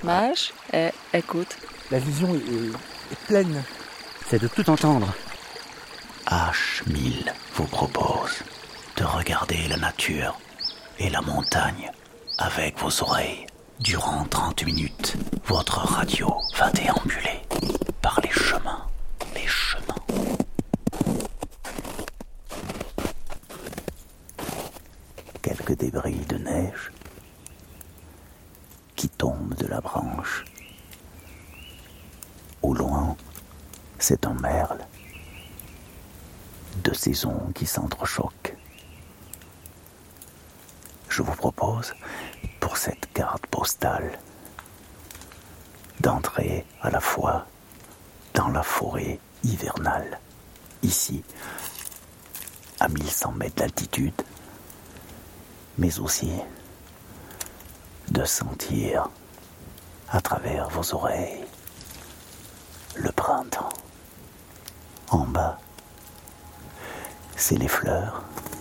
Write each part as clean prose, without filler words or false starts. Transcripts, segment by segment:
Marche et écoute. La vision est pleine. C'est de tout entendre. H1000 vous propose de regarder la nature et la montagne avec vos oreilles. Durant 30 minutes, votre radio va déambuler par les chemins. Quelques débris de neige qui tombent de la branche. Au loin, c'est un merle. Deux saisons qui s'entrechoquent. Je vous propose, pour cette carte postale, d'entrer à la fois dans la forêt hivernale, ici, à 1100 mètres d'altitude, mais aussi de sentir à travers vos oreilles le printemps. En bas, c'est les fleurs,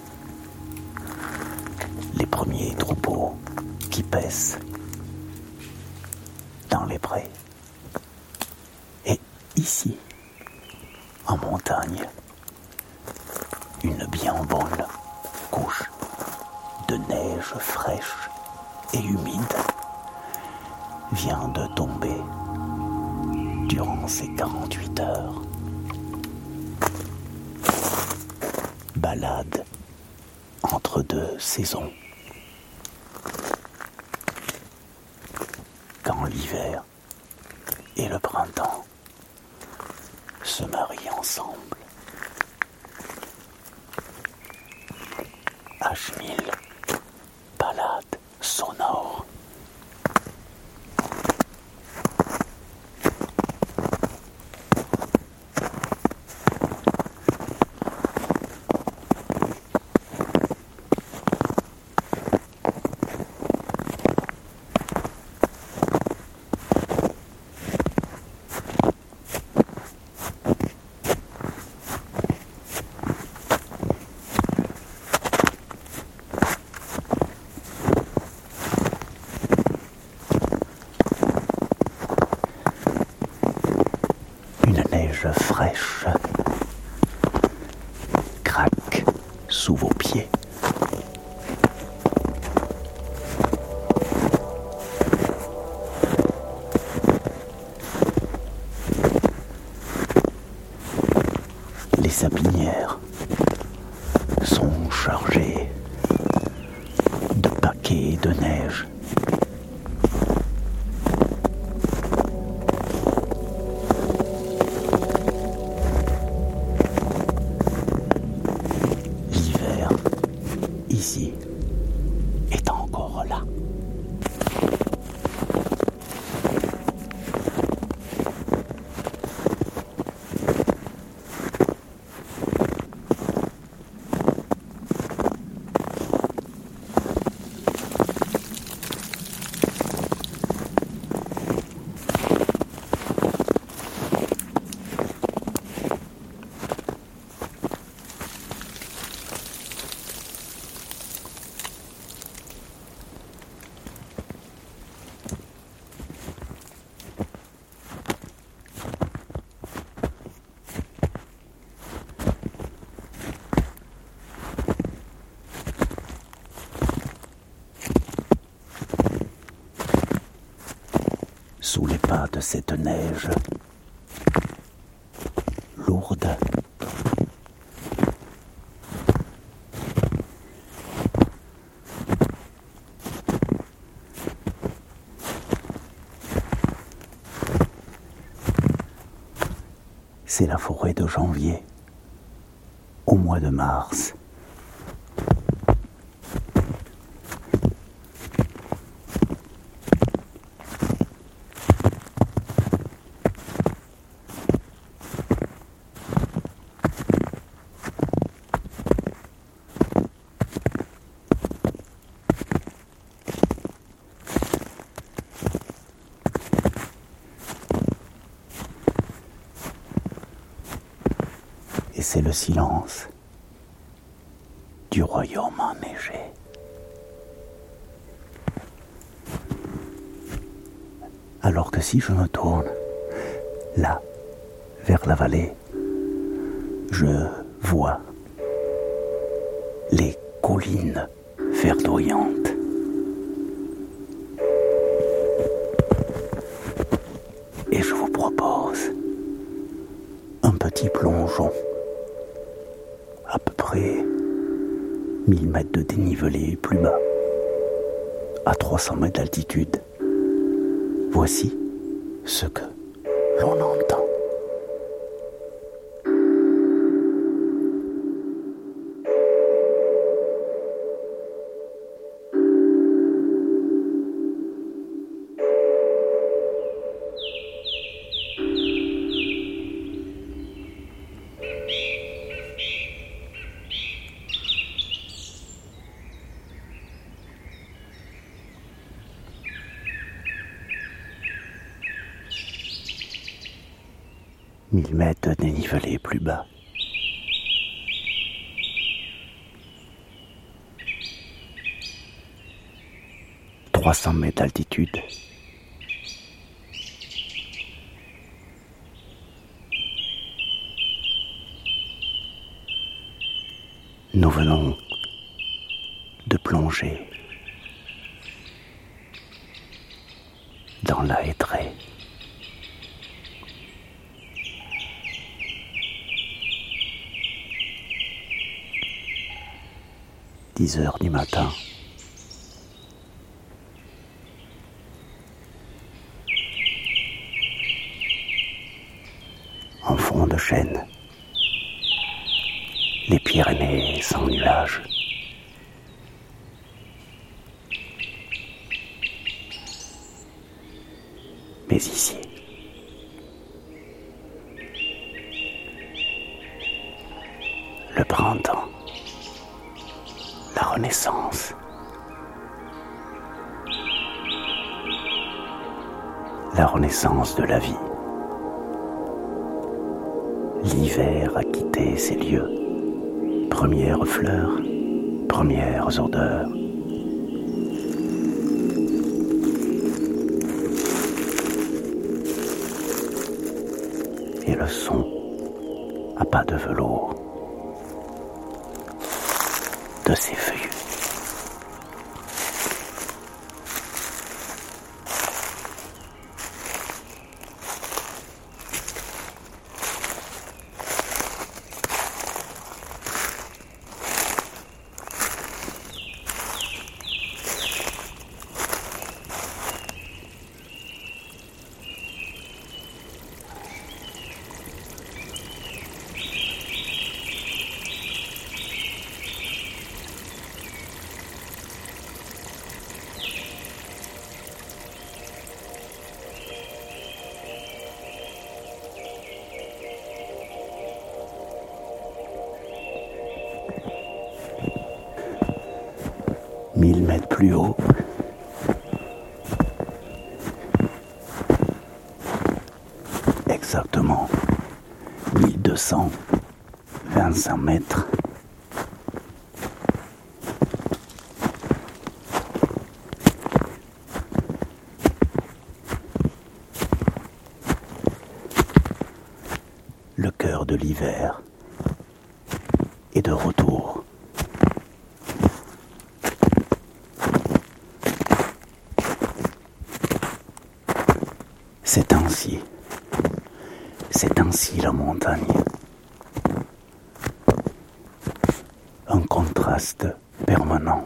les premiers troupeaux qui paissent dans les prés. Et ici, en montagne, une bien bonne couche de neige fraîche et humide vient de tomber durant ces 48 heures. Balade entre deux saisons. Quand l'hiver et le printemps se marient ensemble. H1000, balade sonore. Fraîche craque sous vos pieds. Les sapinières sont chargées de paquets de neige. Ici est encore là. Sous les pas de cette neige lourde, c'est la forêt de janvier, au mois de mars. Et c'est le silence du royaume enneigé. Alors que si je me tourne, là, vers la vallée, je vois les collines verdoyantes. Et je vous propose un petit plongeon, à peu près 1000 mètres de dénivelé plus bas, à 300 mètres d'altitude. Voici ce que l'on entend. Mille mètres de dénivelé plus bas. « 300 mètres d'altitude. Nous venons de plonger dans la hêtraie. « 10 heures du matin. En fond de chêne, les Pyrénées sans nuages. Mais ici, le printemps, la renaissance, la renaissance de la vie. L'hiver a quitté ses lieux, premières fleurs, premières odeurs. Et le son à pas de velours de ses feuilles. Mille mètres plus haut, exactement 1225 mètres. Le cœur de l'hiver est de retour. C'est ainsi la montagne. Un contraste permanent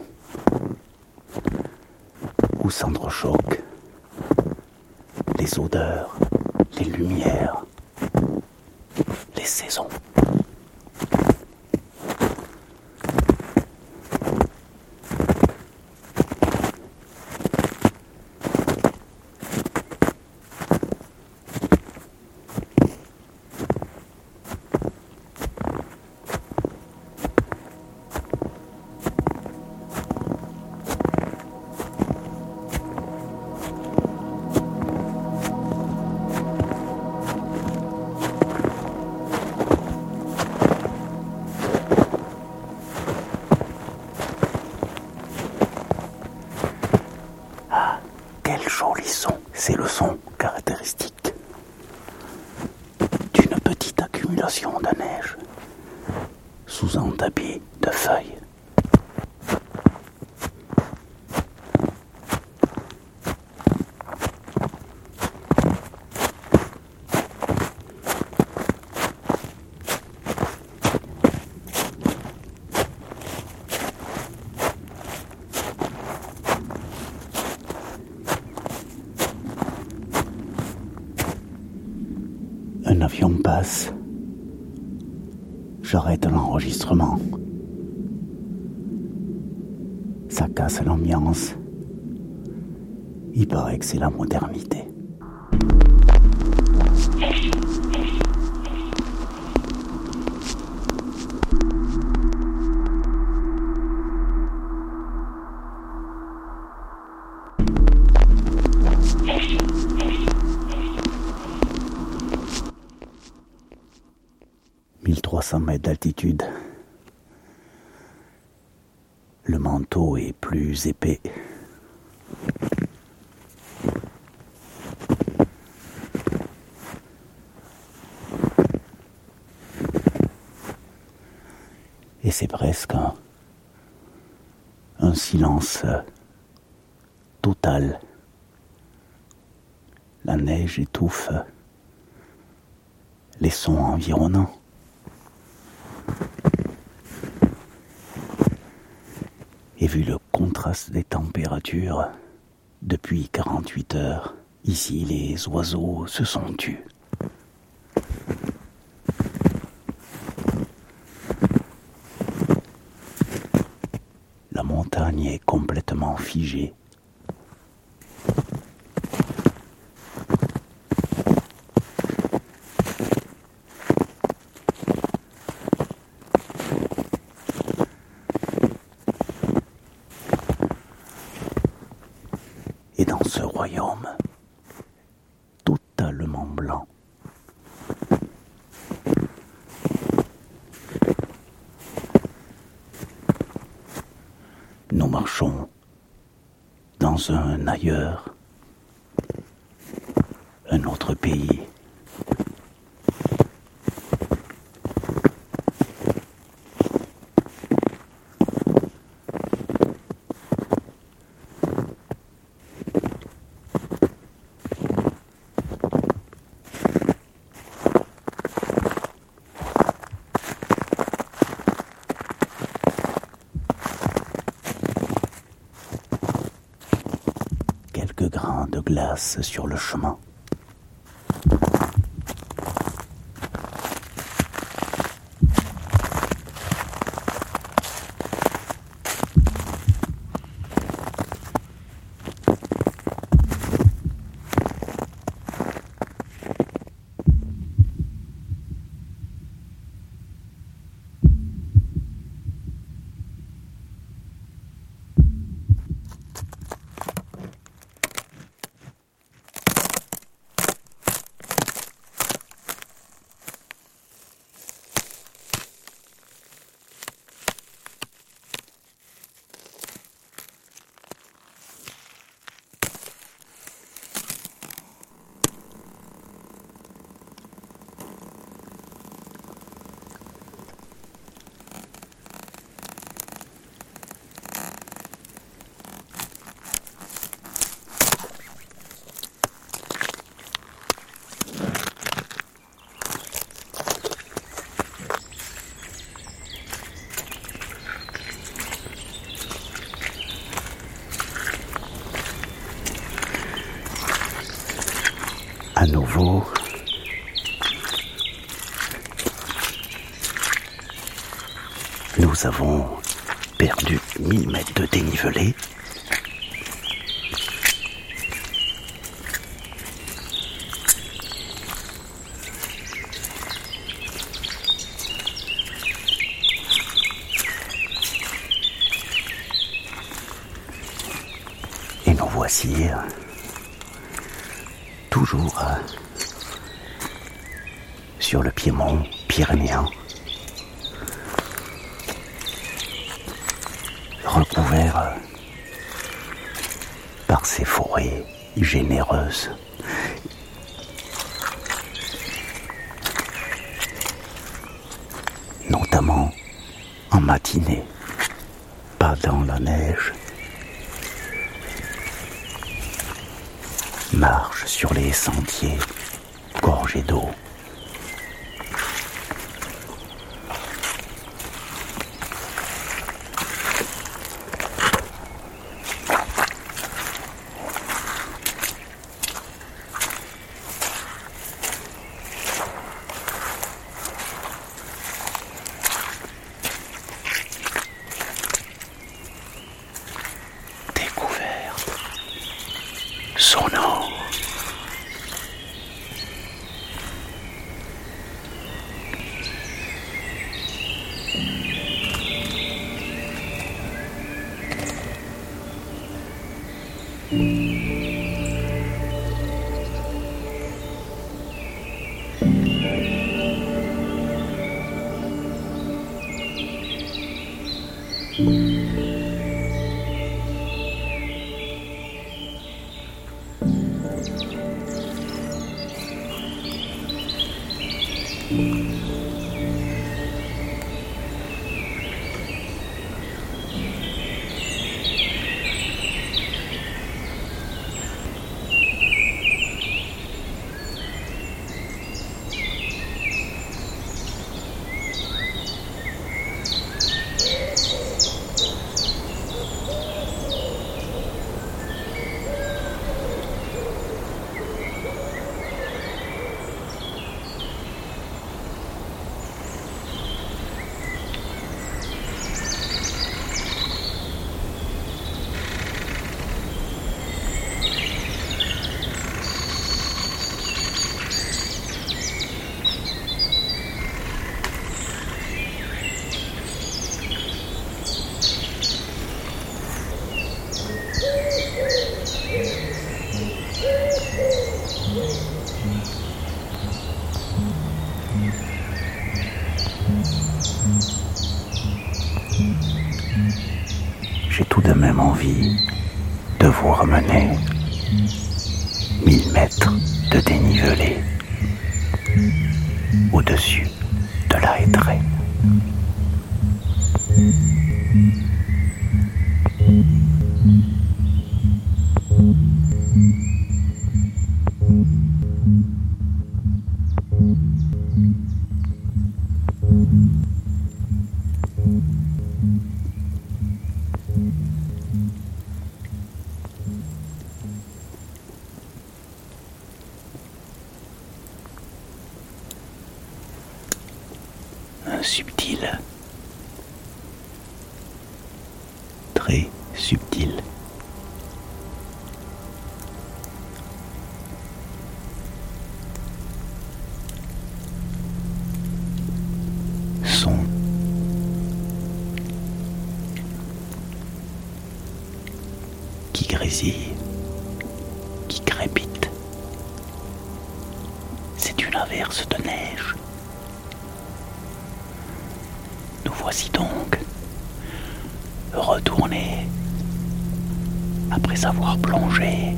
où s'entrechoquent les odeurs, les lumières, les saisons. quel joli son. C'est le son caractéristique d'une petite accumulation de neige sous un tapis de feuilles. Un avion passe. J'arrête l'enregistrement. Ça casse l'ambiance. Il paraît que c'est la modernité. « 1300 mètres d'altitude. Le manteau est plus épais. Et c'est presque un silence total. La neige étouffe les sons environnants. Et vu le contraste des températures, depuis 48 heures, ici les oiseaux se sont tus. La montagne est complètement figée. Et dans ce royaume, totalement blanc, nous marchons dans un ailleurs, un autre pays. Quelques grains de glace sur le chemin. À nouveau, nous avons perdu 1000 mètres de dénivelé. Et nous voici toujours sur le piémont pyrénéen, recouvert par ces forêts généreuse. Notamment en matinée, pas dans la neige. Marche sur les sentiers gorgés d'eau. Sonore. J'ai tout de même envie de vous ramener 1000 mètres de dénivelé au-dessus de la Hétraie. Un subtil, très subtil. Son qui grésille, qui crépite. C'est une averse de neige. Nous voici donc retournés après avoir plongé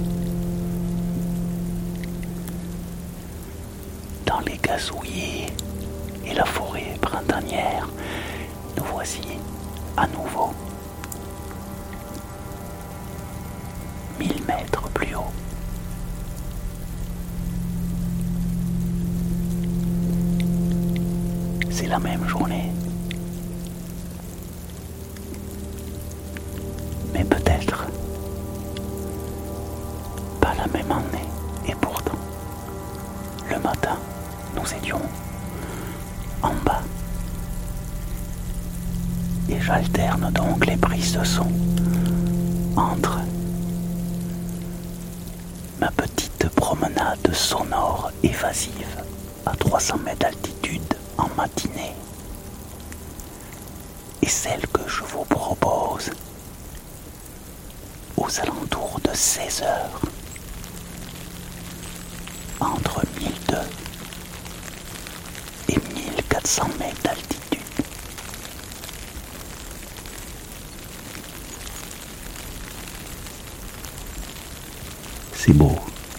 dans les gazouillis et la forêt printanière. Nous voici à nouveau 1000 mètres plus haut. C'est la même journée. Mais peut-être pas la même année. Et pourtant, le matin, nous étions en bas. Et j'alterne donc les prises de son entre ma petite promenade sonore évasive à 300 mètres d'altitude en matinée et celle que je vous propose aux alentours de 16 heures, entre 1002 et 1400 mètres d'altitude. C'est beau.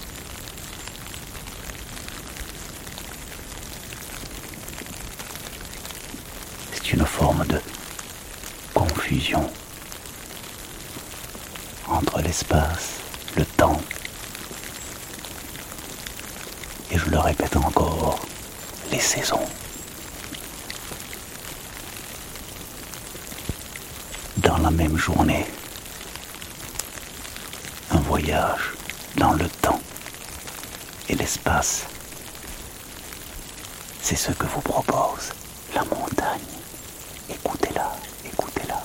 C'est une forme de confusion entre l'espace, le temps, et je le répète encore, les saisons. Dans la même journée, un voyage dans le temps et l'espace. C'est ce que vous propose la montagne. Écoutez-la, écoutez-la.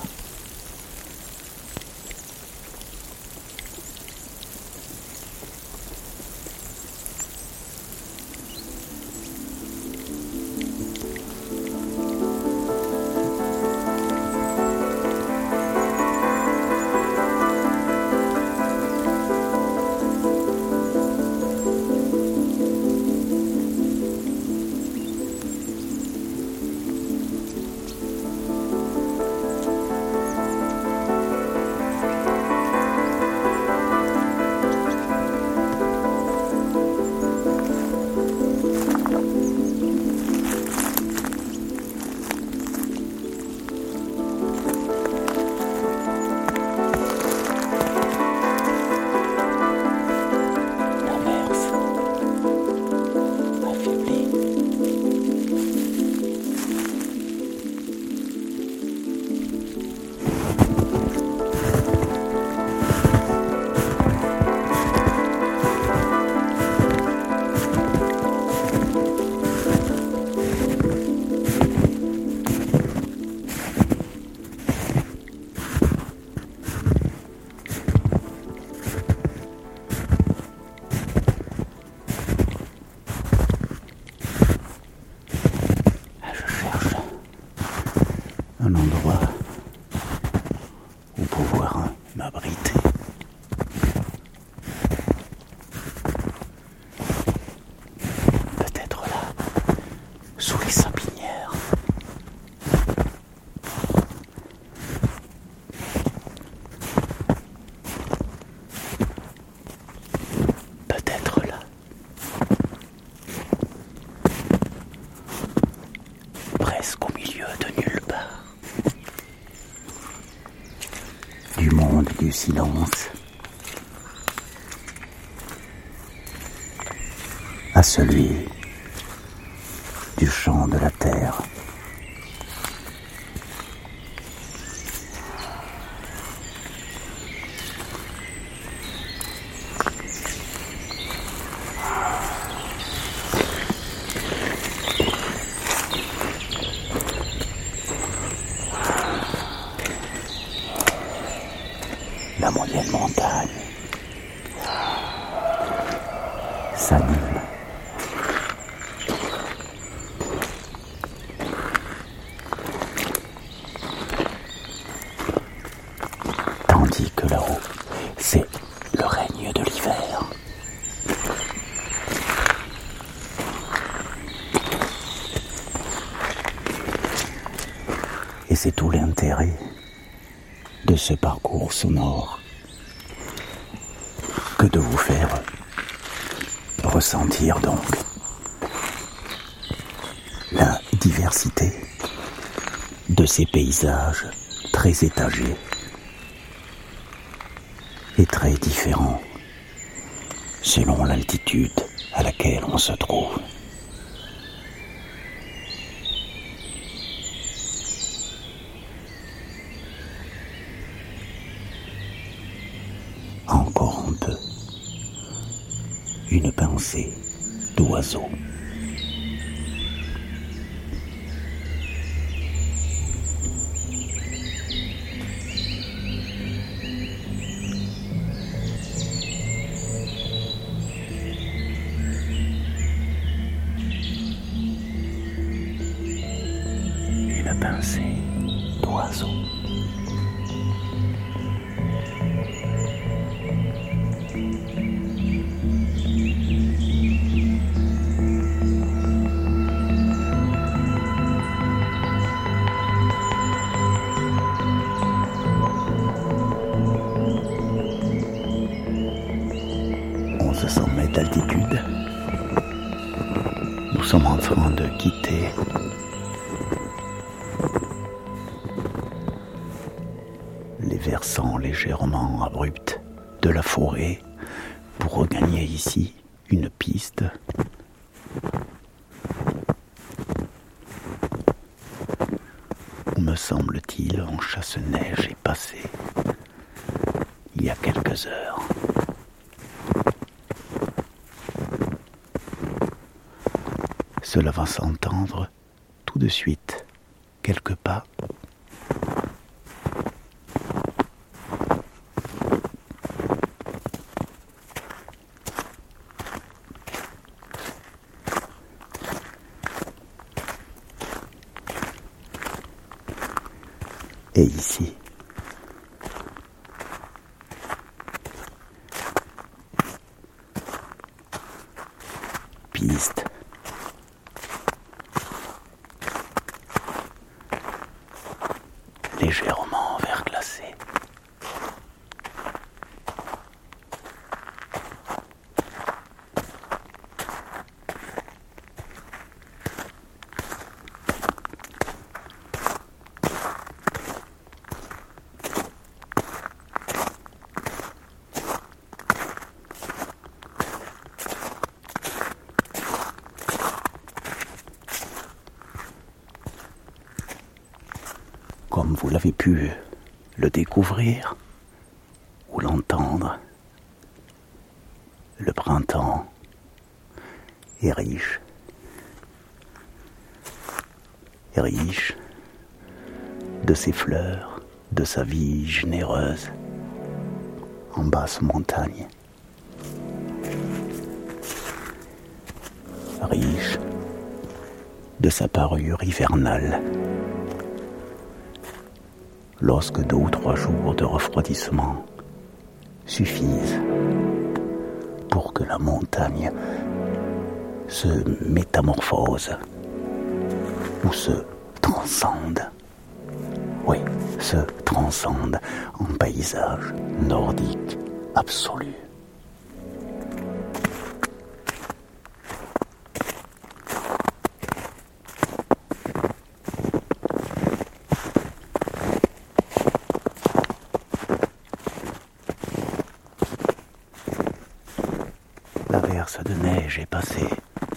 Un endroit où pouvoir m'abriter. Peut-être là, sous les sapinières. Peut-être là. Presque au milieu de nulle part. Du monde du silence à celui du chant de la terre. La moyenne montagne s'anime. Tandis que là-haut, c'est le règne de l'hiver. Et c'est tout l'intérêt de ce parcours sonore que de vous faire ressentir donc la diversité de ces paysages très étagés et très différents selon l'altitude à laquelle on se trouve. Encore un peu, une pensée d'oiseau. Une pensée d'oiseau. 1500 mètres d'altitude. Nous sommes en train de quitter les versants légèrement abrupts de la forêt pour regagner ici une piste où, me semble-t-il, un chasse-neige est passé il y a quelques heures. Cela va s'entendre tout de suite, quelques pas. Et ici, piste. Légèrement verglacée. Comme vous l'avez pu le découvrir ou l'entendre, le printemps est riche. Riche de ses fleurs, de sa vie généreuse en basse montagne. Riche de sa parure hivernale. Lorsque 2 ou 3 jours de refroidissement suffisent pour que la montagne se métamorphose ou se transcende. Oui, se transcende en paysage nordique absolu. L'averse de neige est passée.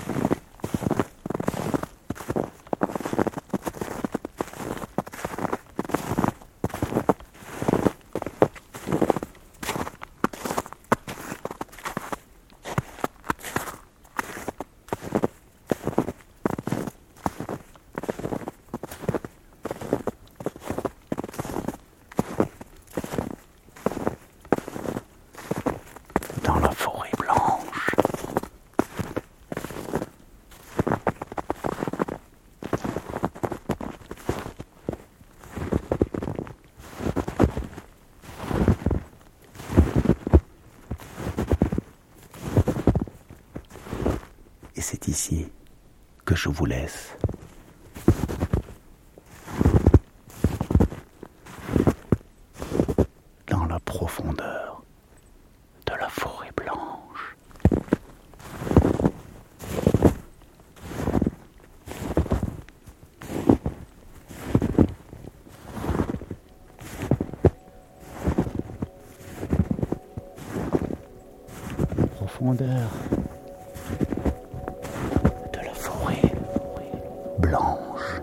Dans la forêt blanche. Et c'est ici que je vous laisse. Dans la profondeur de la forêt blanche. Profondeur de la forêt blanche.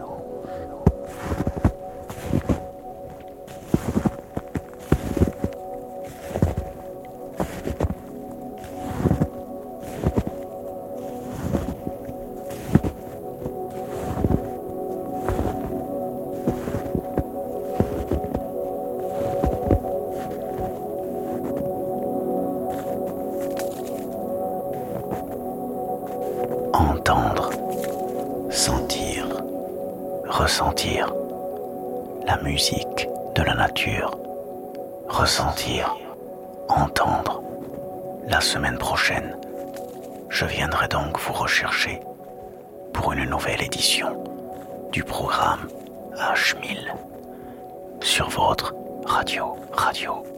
Entendre, sentir, ressentir la musique de la nature, ressentir, entendre. La semaine prochaine, je viendrai donc vous rechercher pour une nouvelle édition du programme H1000 sur votre radio.